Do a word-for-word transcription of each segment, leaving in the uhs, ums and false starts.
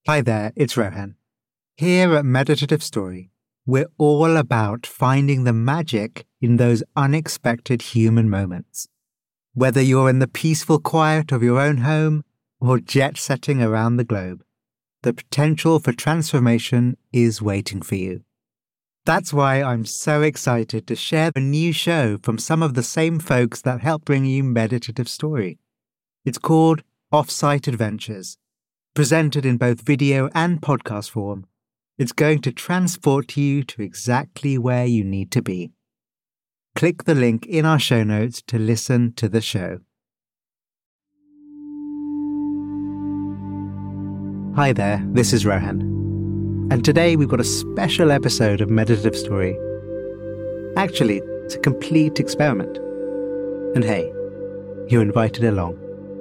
Hi there, it's Rohan. Here at Meditative Story, we're all about finding the magic in those unexpected human moments. Whether you're in the peaceful quiet of your own home or jet-setting around the globe, the potential for transformation is waiting for you. That's why I'm so excited to share a new show from some of the same folks that help bring you Meditative Story. It's called Offsite Adventures. Presented in both video and podcast form, it's going to transport you to exactly where you need to be. Click the link in our show notes to listen to the show. Hi there, this is Rohan. And today we've got a special episode of Meditative Story. Actually, it's a complete experiment. And hey, you're invited along.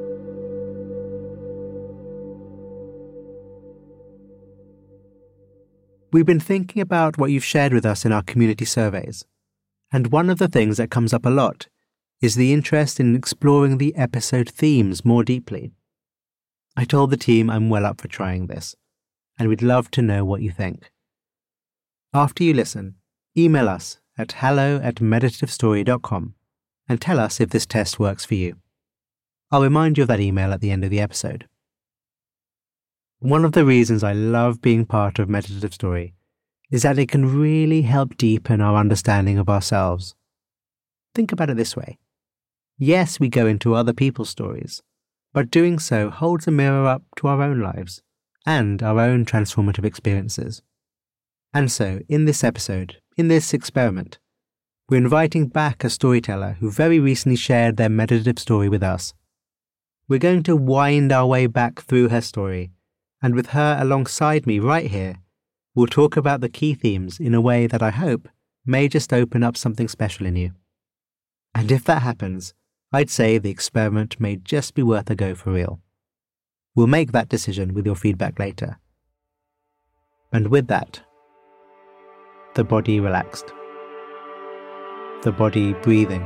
We've been thinking about what you've shared with us in our community surveys, and one of the things that comes up a lot is the interest in exploring the episode themes more deeply. I told the team I'm well up for trying this, and we'd love to know what you think. After you listen, email us at hello at meditative story dot com and tell us if this test works for you. I'll remind you of that email at the end of the episode. One of the reasons I love being part of Meditative Story is that it can really help deepen our understanding of ourselves. Think about it this way. Yes, we go into other people's stories, but doing so holds a mirror up to our own lives and our own transformative experiences. And so, in this episode, in this experiment, we're inviting back a storyteller who very recently shared their meditative story with us. We're going to wind our way back through her story, and with her alongside me right here, we'll talk about the key themes in a way that I hope may just open up something special in you. And if that happens, I'd say the experiment may just be worth a go for real. We'll make that decision with your feedback later. And with that, the body relaxed. The body breathing.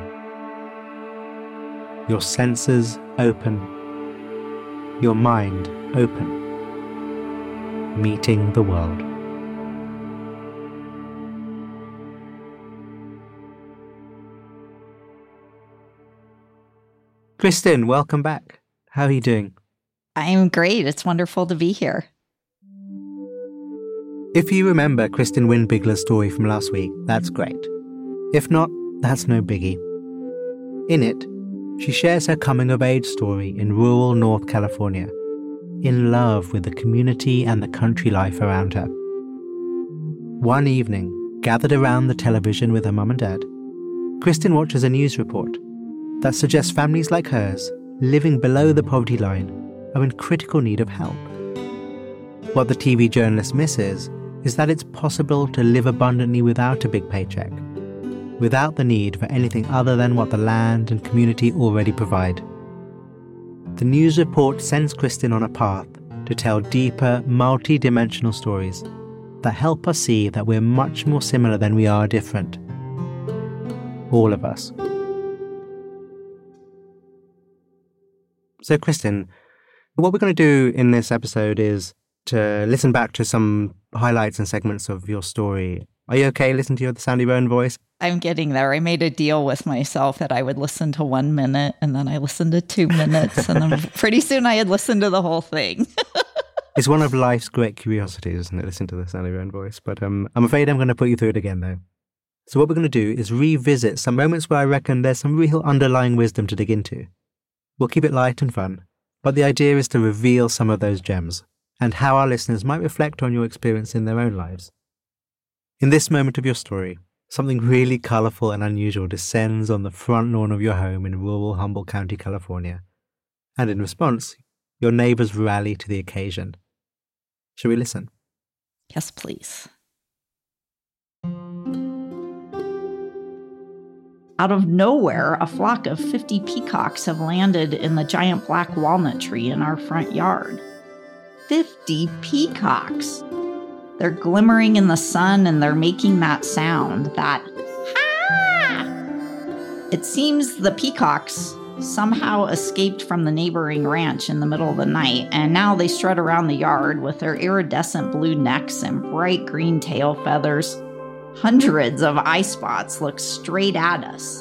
Your senses open. Your mind open. Meeting the world. Kristin, welcome back. How are you doing? I'm great. It's wonderful to be here. If you remember Kristin Windbigler's story from last week, that's great. If not, that's no biggie. In it, she shares her coming-of-age story in rural North California, in love with the community and the country life around her. One evening, gathered around the television with her mum and dad, Kristin watches a news report that suggests families like hers, living below the poverty line, are in critical need of help. What the T V journalist misses is that it's possible to live abundantly without a big paycheck, without the need for anything other than what the land and community already provide. The news report sends Kristin on a path to tell deeper, multi-dimensional stories that help us see that we're much more similar than we are different. All of us. So, Kristin, what we're going to do in this episode is to listen back to some highlights and segments of your story. Are you okay listening to your the sound of your own voice? I'm getting there. I made a deal with myself that I would listen to one minute, and then I listened to two minutes, and then pretty soon I had listened to the whole thing. It's one of life's great curiosities, isn't it? Listen to the sound of your own voice. But um, I'm afraid I'm going to put you through it again, though. So what we're going to do is revisit some moments where I reckon there's some real underlying wisdom to dig into. We'll keep it light and fun, but the idea is to reveal some of those gems and how our listeners might reflect on your experience in their own lives. In this moment of your story, something really colourful and unusual descends on the front lawn of your home in rural Humboldt County, California. And in response, your neighbours rally to the occasion. Shall we listen? Yes, please. Out of nowhere, a flock of fifty peacocks have landed in the giant black walnut tree in our front yard. fifty peacocks! They're glimmering in the sun and they're making that sound, that ha! It seems the peacocks somehow escaped from the neighboring ranch in the middle of the night, and now they strut around the yard with their iridescent blue necks and bright green tail feathers. Hundreds of eye spots look straight at us.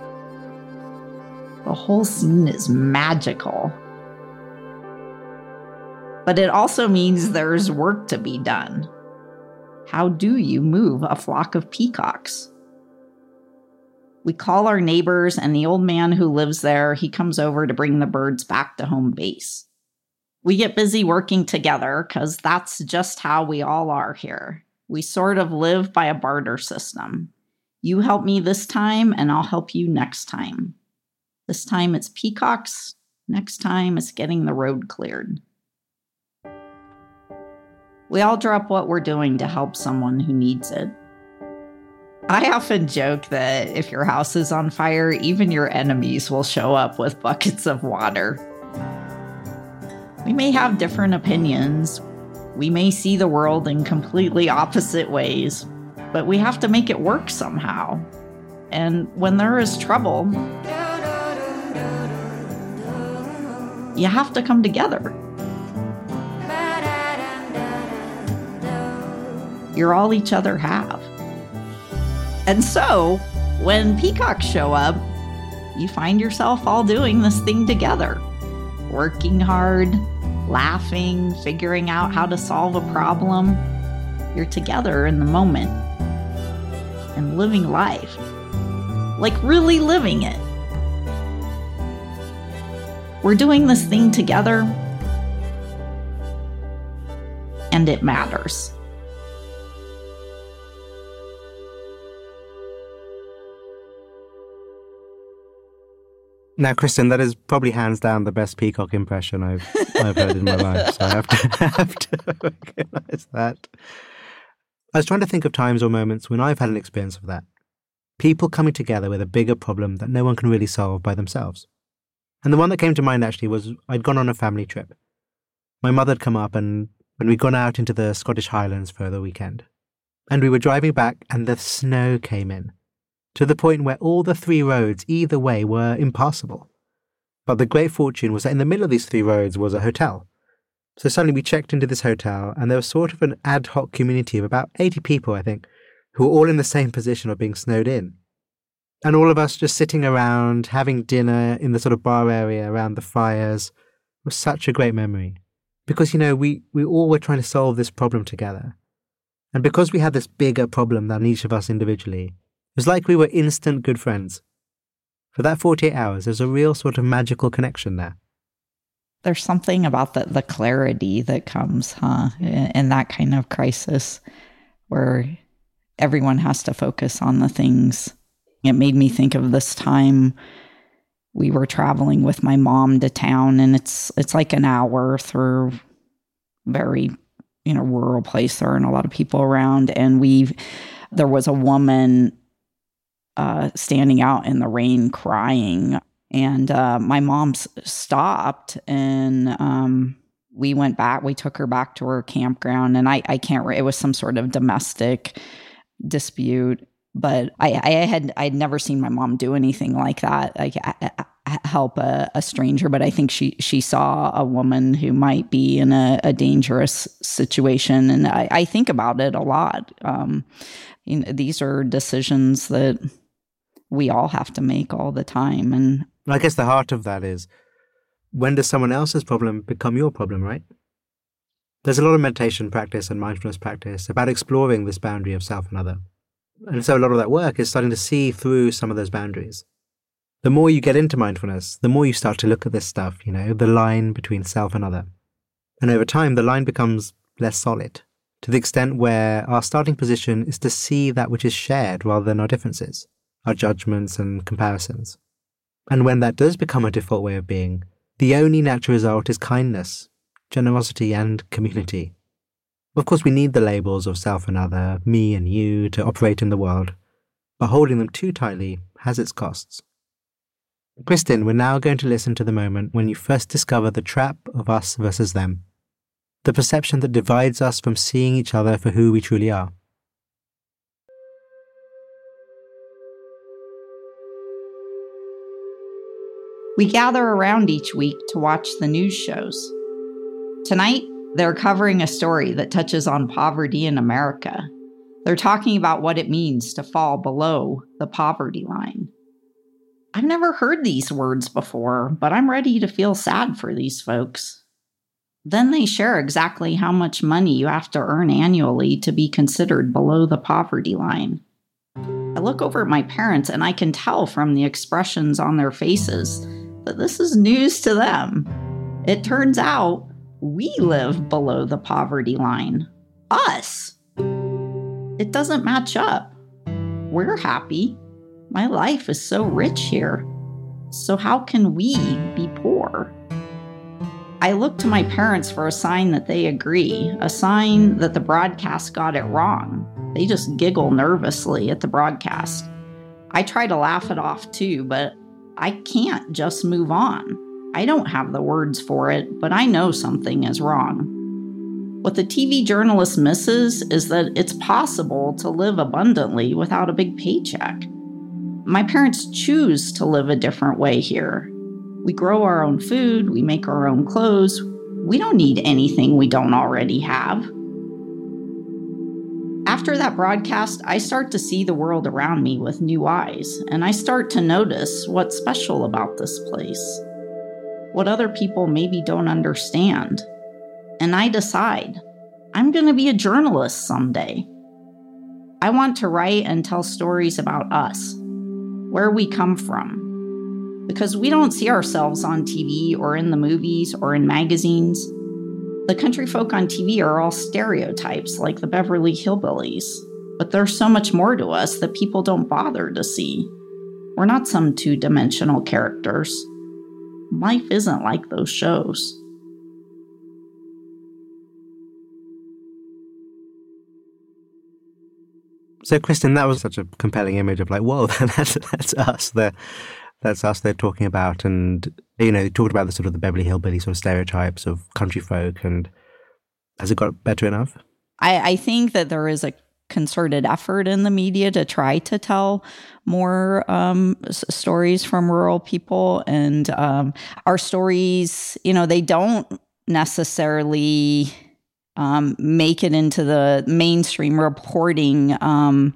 The whole scene is magical. But it also means there's work to be done. How do you move a flock of peacocks? We call our neighbors, and the old man who lives there, he comes over to bring the birds back to home base. We get busy working together because that's just how we all are here. We sort of live by a barter system. You help me this time, and I'll help you next time. This time it's peacocks. Next time it's getting the road cleared. We all drop what we're doing to help someone who needs it. I often joke that if your house is on fire, even your enemies will show up with buckets of water. We may have different opinions. We may see the world in completely opposite ways, but we have to make it work somehow. And when there is trouble, you have to come together. You're all each other have. And so, when peacocks show up, you find yourself all doing this thing together. Working hard, laughing, figuring out how to solve a problem. You're together in the moment. And living life. Like really living it. We're doing this thing together. And it matters. Now, Kristen, that is probably hands down the best peacock impression I've I've heard in my life. So I have to I have to recognize that. I was trying to think of times or moments when I've had an experience of that. People coming together with a bigger problem that no one can really solve by themselves. And the one that came to mind actually was I'd gone on a family trip. My mother had come up and when we'd gone out into the Scottish Highlands for the weekend. And we were driving back and the snow came in. To the point where all the three roads either way were impassable. But the great fortune was that in the middle of these three roads was a hotel. So suddenly we checked into this hotel, and there was sort of an ad hoc community of about eighty people, I think, who were all in the same position of being snowed in. And all of us just sitting around, having dinner in the sort of bar area around the fires was such a great memory. Because, you know, we, we all were trying to solve this problem together. And because we had this bigger problem than each of us individually, it was like we were instant good friends. For that forty-eight hours, there's a real sort of magical connection there. There's something about the, the clarity that comes, huh, in, in that kind of crisis where everyone has to focus on the things. It made me think of this time we were traveling with my mom to town, and it's it's like an hour through very, you know, rural place. There aren't a lot of people around, and we there was a woman Uh, standing out in the rain crying. And uh, my mom s- stopped and um, we went back. We took her back to her campground. And I, I can't, re- it was some sort of domestic dispute. But I, I had I'd never seen my mom do anything like that, like I, I, help a, a stranger. But I think she she saw a woman who might be in a, a dangerous situation. And I, I think about it a lot. Um, you know, these are decisions that we all have to make all the time. And I guess the heart of that is, when does someone else's problem become your problem, right? There's a lot of meditation practice and mindfulness practice about exploring this boundary of self and other. And so a lot of that work is starting to see through some of those boundaries. The more you get into mindfulness, the more you start to look at this stuff, you know, the line between self and other. And over time, the line becomes less solid, to the extent where our starting position is to see that which is shared rather than our differences, our judgments and comparisons. And when that does become a default way of being, the only natural result is kindness, generosity and community. Of course, we need the labels of self and other, me and you, to operate in the world, but holding them too tightly has its costs. Kristen, we're now going to listen to the moment when you first discover the trap of us versus them, the perception that divides us from seeing each other for who we truly are. We gather around each week to watch the news shows. Tonight, they're covering a story that touches on poverty in America. They're talking about what it means to fall below the poverty line. I've never heard these words before, but I'm ready to feel sad for these folks. Then they share exactly how much money you have to earn annually to be considered below the poverty line. I look over at my parents and I can tell from the expressions on their faces that this is news to them. It turns out we live below the poverty line. Us. It doesn't match up. We're happy. My life is so rich here. So how can we be poor? I look to my parents for a sign that they agree, a sign that the broadcast got it wrong. They just giggle nervously at the broadcast. I try to laugh it off too, but I can't just move on. I don't have the words for it, but I know something is wrong. What the T V journalist misses is that it's possible to live abundantly without a big paycheck. My parents choose to live a different way here. We grow our own food, we make our own clothes. We don't need anything we don't already have. After that broadcast, I start to see the world around me with new eyes, and I start to notice what's special about this place, what other people maybe don't understand. And I decide, I'm going to be a journalist someday. I want to write and tell stories about us, where we come from, because we don't see ourselves on T V or in the movies or in magazines. The country folk on T V are all stereotypes like the Beverly Hillbillies, but there's so much more to us that people don't bother to see. We're not some two-dimensional characters. Life isn't like those shows. So, Kristen, that was such a compelling image of like, whoa, that's that's us. They're, that's us they're talking about. And, you know, they talked about the sort of the Beverly Hillbilly sort of stereotypes of country folk. And has it got better enough? I, I think that there is a concerted effort in the media to try to tell more um, s- stories from rural people. And um, our stories, you know, they don't necessarily Um, make it into the mainstream reporting, um,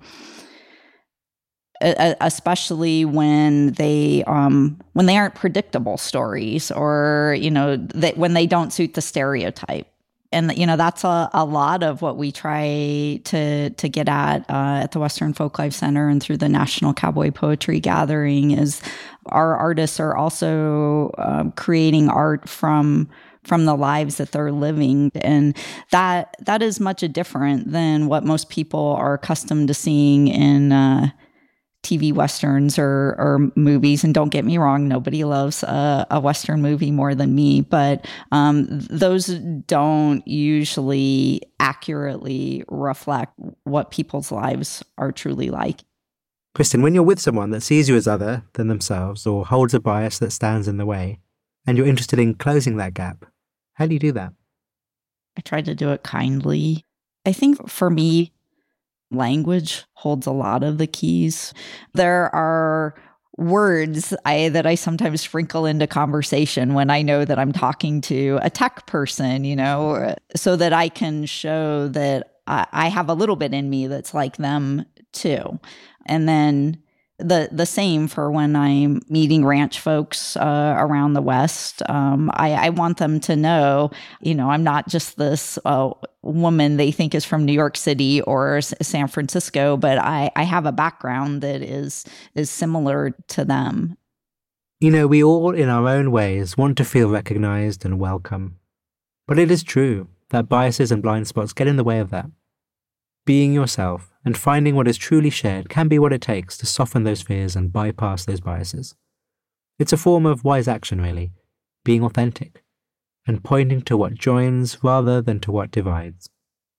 especially when they um, when they aren't predictable stories, or you know that when they don't suit the stereotype. And you know that's a, a lot of what we try to to get at uh, at the Western Folklife Center and through the National Cowboy Poetry Gathering is our artists are also um, creating art from. from the lives that they're living. And that that is much different than what most people are accustomed to seeing in uh, T V Westerns or, or movies. And don't get me wrong, nobody loves a, a Western movie more than me, but um, those don't usually accurately reflect what people's lives are truly like. Kristen, when you're with someone that sees you as other than themselves or holds a bias that stands in the way, and you're interested in closing that gap, how do you do that? I try to do it kindly. I think for me, language holds a lot of the keys. There are words I, that I sometimes sprinkle into conversation when I know that I'm talking to a tech person, you know, so that I can show that I, I have a little bit in me that's like them too. And then The the same for when I'm meeting ranch folks uh, around the West. Um, I, I want them to know, you know, I'm not just this uh, woman they think is from New York City or S- San Francisco, but I, I have a background that is is similar to them. You know, we all, in our own ways, want to feel recognized and welcome. But it is true that biases and blind spots get in the way of that. Being yourself and finding what is truly shared can be what it takes to soften those fears and bypass those biases. It's a form of wise action, really, being authentic and pointing to what joins rather than to what divides.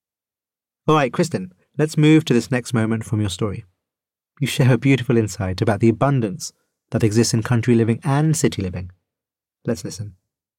All right, Kristen, let's move to this next moment from your story. You share a beautiful insight about the abundance that exists in country living and city living. Let's listen.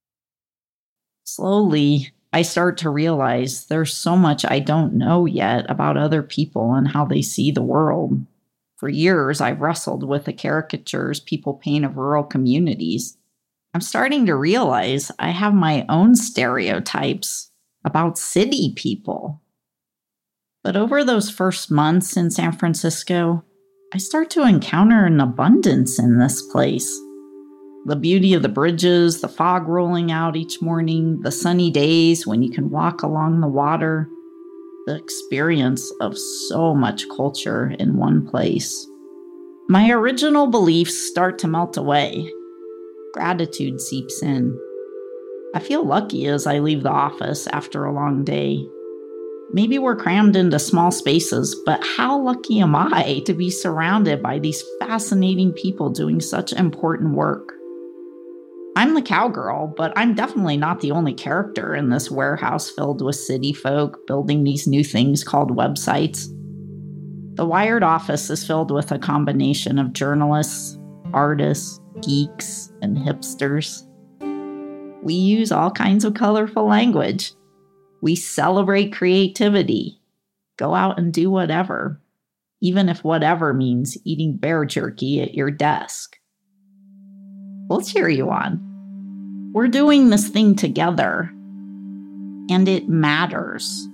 Slowly, I start to realize there's so much I don't know yet about other people and how they see the world. For years, I've wrestled with the caricatures people paint of rural communities. I'm starting to realize I have my own stereotypes about city people. But over those first months in San Francisco, I start to encounter an abundance in this place. The beauty of the bridges, the fog rolling out each morning, the sunny days when you can walk along the water, the experience of so much culture in one place. My original beliefs start to melt away. Gratitude seeps in. I feel lucky as I leave the office after a long day. Maybe we're crammed into small spaces, but how lucky am I to be surrounded by these fascinating people doing such important work? I'm the cowgirl, but I'm definitely not the only character in this warehouse filled with city folk building these new things called websites. The Wired office is filled with a combination of journalists, artists, geeks, and hipsters. We use all kinds of colorful language. We celebrate creativity. Go out and do whatever, even if whatever means eating bear jerky at your desk. We'll cheer you on. We're doing this thing together, and it matters.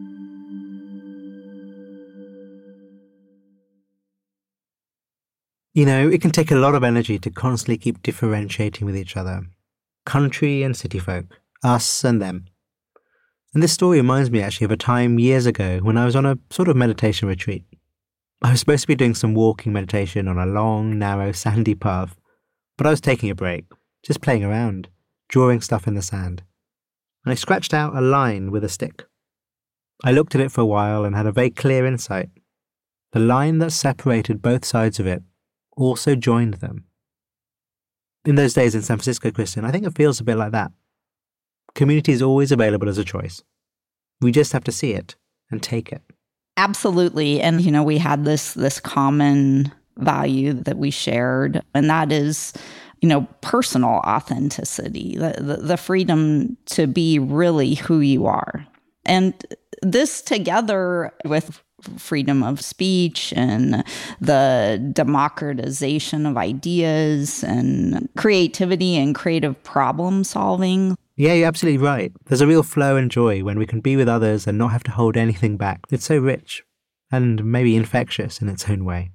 You know, it can take a lot of energy to constantly keep differentiating with each other. Country and city folk, us and them. And this story reminds me actually of a time years ago when I was on a sort of meditation retreat. I was supposed to be doing some walking meditation on a long, narrow, sandy path, but I was taking a break, just playing around, drawing stuff in the sand. And I scratched out a line with a stick. I looked at it for a while and had a very clear insight. The line that separated both sides of it also joined them. In those days in San Francisco, Kristen, I think it feels a bit like that. Community is always available as a choice. We just have to see it and take it. Absolutely. And, you know, we had this this common value that we shared, and that is, you know, personal authenticity, the, the, the freedom to be really who you are. And this together with freedom of speech and the democratization of ideas and creativity and creative problem solving. Yeah, you're absolutely right. There's a real flow and joy when we can be with others and not have to hold anything back. It's so rich and maybe infectious in its own way.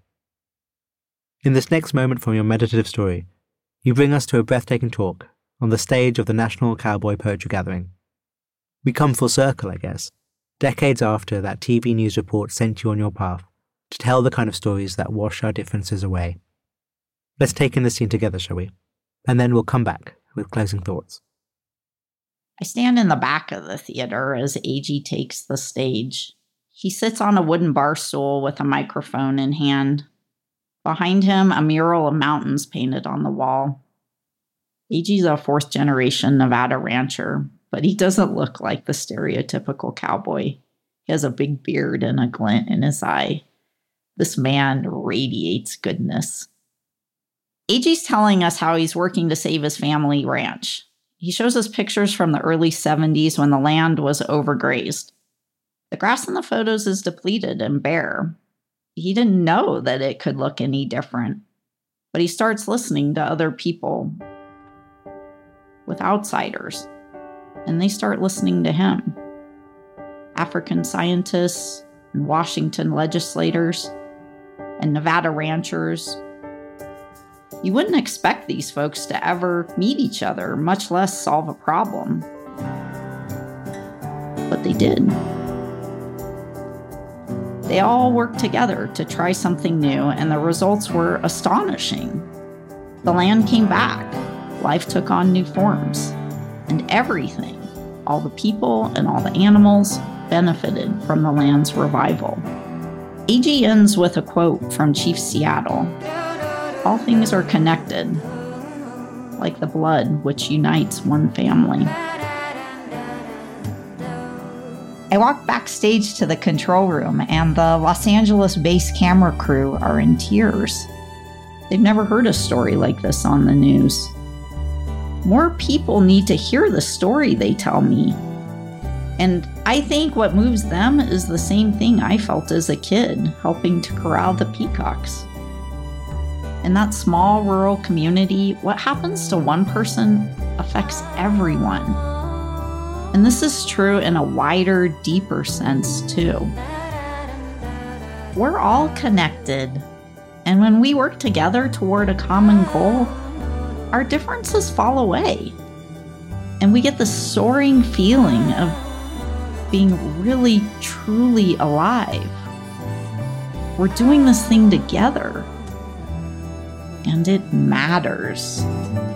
In this next moment from your meditative story, you bring us to a breathtaking talk on the stage of the National Cowboy Poetry Gathering. We come full circle, I guess, decades after that T V news report sent you on your path to tell the kind of stories that wash our differences away. Let's take in the scene together, shall we? And then we'll come back with closing thoughts. I stand in the back of the theater as A G takes the stage. He sits on a wooden bar stool with a microphone in hand. Behind him, a mural of mountains painted on the wall. A G's a fourth-generation Nevada rancher, but he doesn't look like the stereotypical cowboy. He has a big beard and a glint in his eye. This man radiates goodness. A G's telling us how he's working to save his family ranch. He shows us pictures from the early seventies when the land was overgrazed. The grass in the photos is depleted and bare. He didn't know that it could look any different, but he starts listening to other people, with outsiders, and they start listening to him. African scientists and Washington legislators and Nevada ranchers. You wouldn't expect these folks to ever meet each other, much less solve a problem. But they did. They all worked together to try something new, and the results were astonishing. The land came back, life took on new forms, and everything, all the people and all the animals, benefited from the land's revival. A G ends with a quote from Chief Seattle. All things are connected, like the blood which unites one family. I walk backstage to the control room, and the Los Angeles-based camera crew are in tears. They've never heard a story like this on the news. More people need to hear the story, they tell me. And I think what moves them is the same thing I felt as a kid, helping to corral the peacocks. In that small rural community, what happens to one person affects everyone. And this is true in a wider, deeper sense, too. We're all connected. And when we work together toward a common goal, our differences fall away. And we get this soaring feeling of being really, truly alive. We're doing this thing together. And it matters.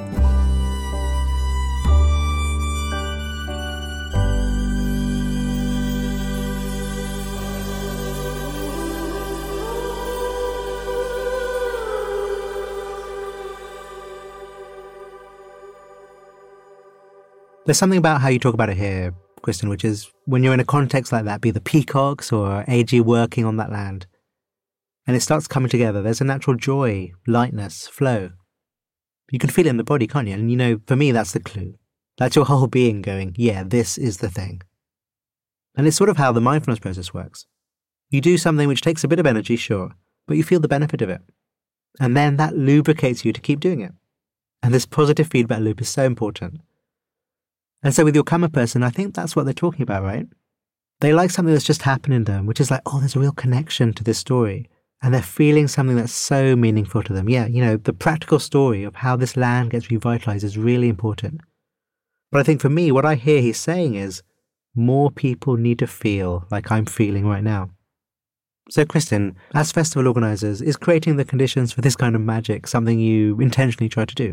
There's something about how you talk about it here, Kristen, which is when you're in a context like that, be the peacocks or A G working on that land, and it starts coming together, there's a natural joy, lightness, flow. You can feel it in the body, can't you? And you know, for me, that's the clue. That's your whole being going, yeah, this is the thing. And it's sort of how the mindfulness process works. You do something which takes a bit of energy, sure, but you feel the benefit of it. And then that lubricates you to keep doing it. And this positive feedback loop is so important. And so with your Karma person, I think that's what they're talking about, right? They like something that's just happening to them, which is like, oh, there's a real connection to this story. And they're feeling something that's so meaningful to them. Yeah, you know, the practical story of how this land gets revitalized is really important. But I think for me, what I hear he's saying is, more people need to feel like I'm feeling right now. So Kristen, as festival organizers, is creating the conditions for this kind of magic something you intentionally try to do?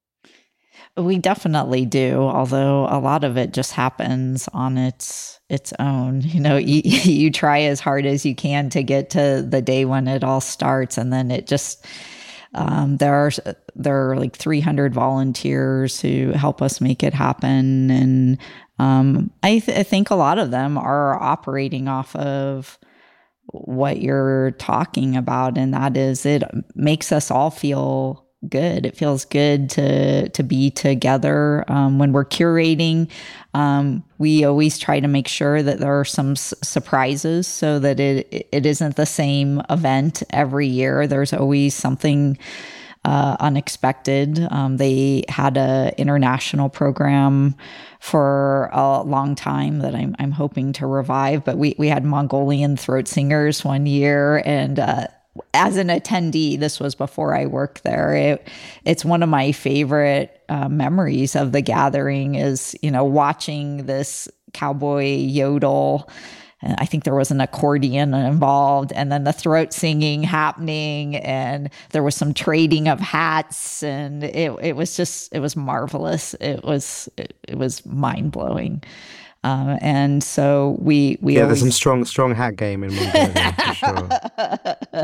We definitely do, although a lot of it just happens on its its own. You know, you, you try as hard as you can to get to the day when it all starts, and then it just um, there are there are like three hundred volunteers who help us make it happen, and um, I, th- I think a lot of them are operating off of what you're talking about, and that is it makes us all feel good. It feels good to to be together. Um, when we're curating, um, we always try to make sure that there are some s- surprises so that it it isn't the same event every year. There's always something uh, unexpected. Um, they had a international program for a long time that I'm I'm hoping to revive, but we we had Mongolian throat singers one year, and uh, as an attendee, this was before I worked there. It, it's one of my favorite uh, memories of the gathering is, you know, watching this cowboy yodel. And I think there was an accordion involved, and then the throat singing happening, and there was some trading of hats, and it it was just, it was marvelous. It was, it, it was mind blowing. Um, and so we, we yeah, always... there's some strong, strong hat game in Mongolia, for sure.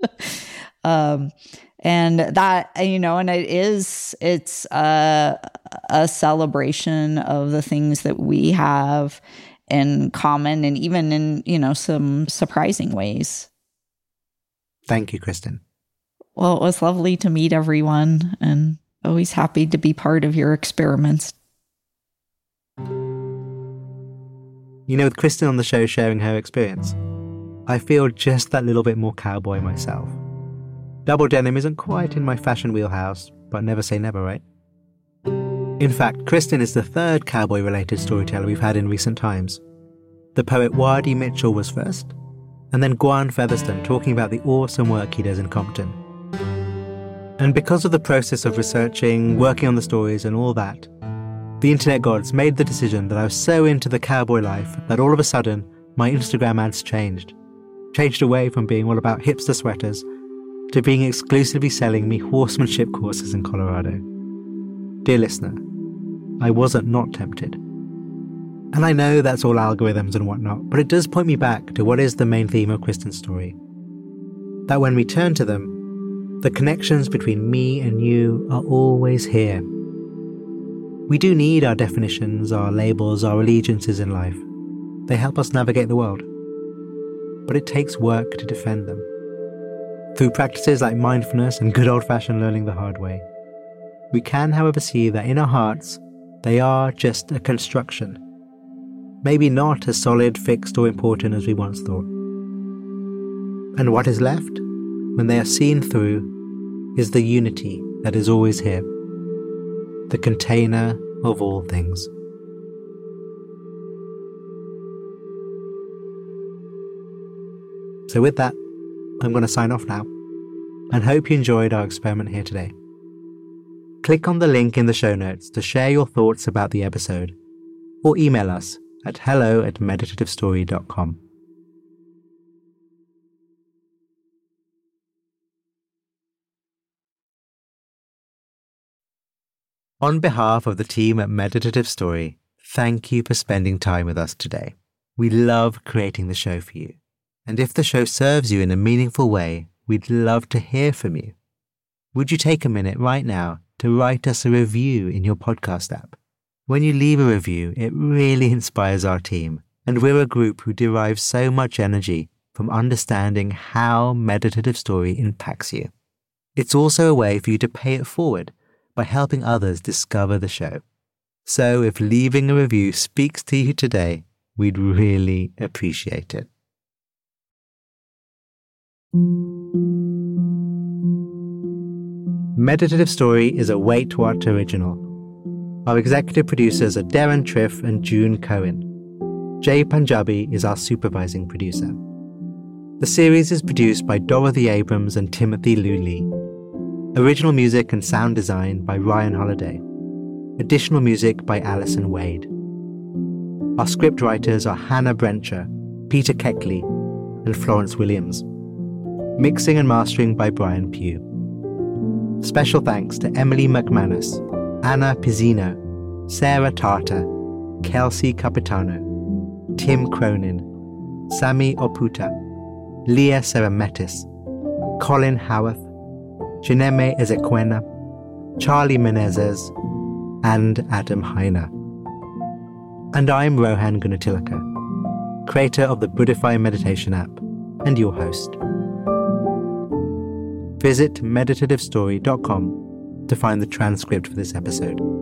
um, and that, you know, and it is, it's a, a celebration of the things that we have in common, and even in, you know, some surprising ways. Thank you, Kristen. Well, it was lovely to meet everyone, and always happy to be part of your experiments. You know, with Kristen on the show sharing her experience, I feel just that little bit more cowboy myself. Double denim isn't quite in my fashion wheelhouse, but never say never, right? In fact, Kristen is the third cowboy-related storyteller we've had in recent times. The poet Wadi Mitchell was first, and then Guan Featherston talking about the awesome work he does in Compton. And because of the process of researching, working on the stories and all that, the internet gods made the decision that I was so into the cowboy life that all of a sudden my Instagram ads changed. Changed away from being all about hipster sweaters to being exclusively selling me horsemanship courses in Colorado. Dear listener, I wasn't not tempted. And I know that's all algorithms and whatnot, but it does point me back to what is the main theme of Kristen's story. That when we turn to them, the connections between me and you are always here. We do need our definitions, our labels, our allegiances in life. They help us navigate the world. But it takes work to defend them. Through practices like mindfulness and good old-fashioned learning the hard way, we can, however, see that in our hearts, they are just a construction. Maybe not as solid, fixed, or important as we once thought. And what is left, when they are seen through, is the unity that is always here, the container of all things. So with that, I'm going to sign off now, and hope you enjoyed our experiment here today. Click on the link in the show notes to share your thoughts about the episode, or email us at hello at meditative story dot com. On behalf of the team at Meditative Story, thank you for spending time with us today. We love creating the show for you. And if the show serves you in a meaningful way, we'd love to hear from you. Would you take a minute right now to write us a review in your podcast app? When you leave a review, it really inspires our team, and we're a group who derive so much energy from understanding how Meditative Story impacts you. It's also a way for you to pay it forward by helping others discover the show. So if leaving a review speaks to you today, we'd really appreciate it. Meditative Story is a Wait What original. Our executive producers are Darren Triff and June Cohen. Jay Punjabi is our supervising producer. The series is produced by Dorothy Abrams and Timothy Luley. Original music and sound design by Ryan Holiday. Additional music by Alison Wade. Our script writers are Hannah Brencher, Peter Keckley, and Florence Williams. Mixing and mastering by Brian Pugh. Special thanks to Emily McManus, Anna Pizzino, Sarah Tartar, Kelsey Capitano, Tim Cronin, Sami Oputa, Leah Serametis, Colin Howarth, Chineme Ezequena, Charlie Menezes, and Adam Heiner. And I'm Rohan Gunatilaka, creator of the Buddhify Meditation app, and your host. Visit meditative story dot com to find the transcript for this episode.